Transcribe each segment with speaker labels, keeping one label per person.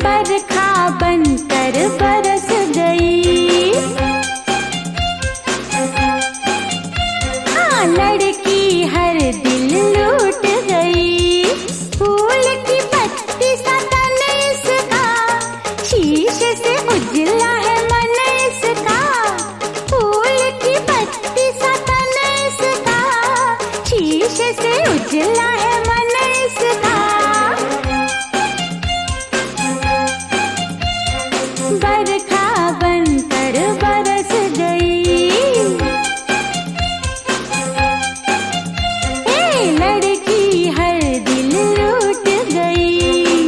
Speaker 1: बरखा बनकर बरस गई। हाँ, लड़की हर दिल लूट गई। फूल की पत्ती सा तन इसका, शीशे से उजला है मन इसका। फूल की पत्ती सा तन इसका, शीशे से उजला है मन इसका। बरखा बनकर बरस गई। लड़की हर दिल लूट गई।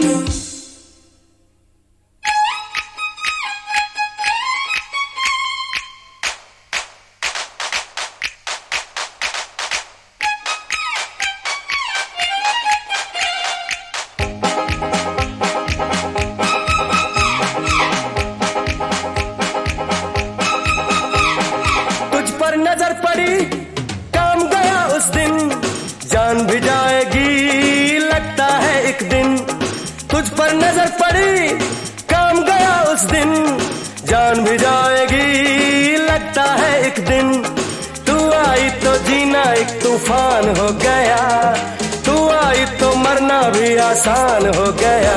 Speaker 2: तुझ पर नजर पड़ी, काम गया उस दिन, जान भी जाएगी लगता है एक दिन। तुझ पर नजर पड़ी, काम गया उस दिन, जान भी जाएगी लगता है एक दिन। तू आई तो जीना एक तूफान हो गया, तू आई तो मरना भी आसान हो गया।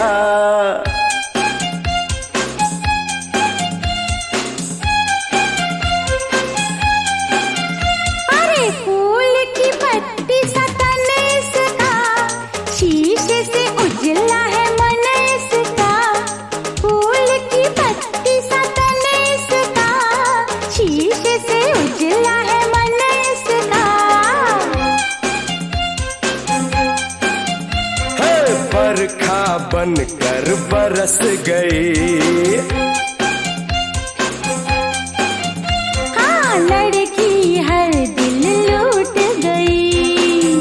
Speaker 1: अरे फूल की पत्ती सा तन इसका, शीशे से उजला है मन इसका। फूल की पत्ती सा तन इसका, शीशे से उजला है मन इसका।
Speaker 2: है बरखा बनकर बरस गई।
Speaker 1: हाँ, लड़की हर दिल लूट गई।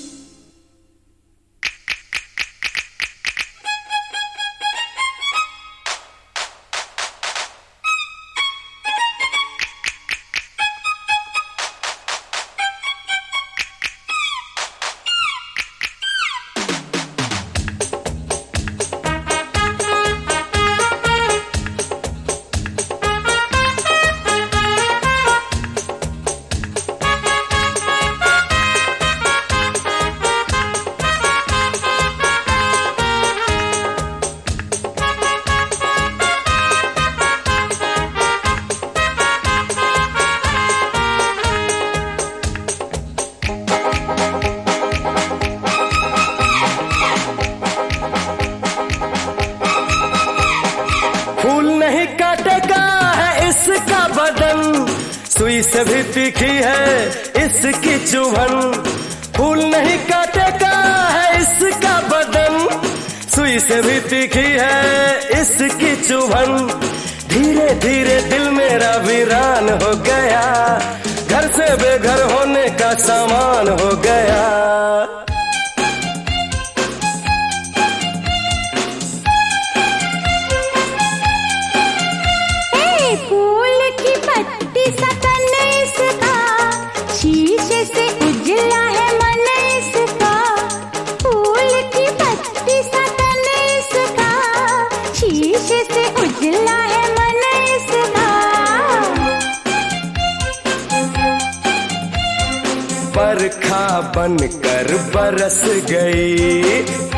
Speaker 2: फूल नहीं काटेगा है इसका बदन, सुई से भी तीखी है इसकी चुभन। फूल नहीं काटेगा है इसका बदन, सुई से भी तीखी है इसकी चुभन। धीरे धीरे दिल मेरा वीरान हो गया, घर से बेघर होने का सामान हो गया।
Speaker 1: फूल की पत्ती सा तन इसका, शीशे से उजला है मन इसका। फूल की पत्ती सा तन इसका, शीशे से उजला है मन इसका।
Speaker 2: बरखा बनकर बरस गई।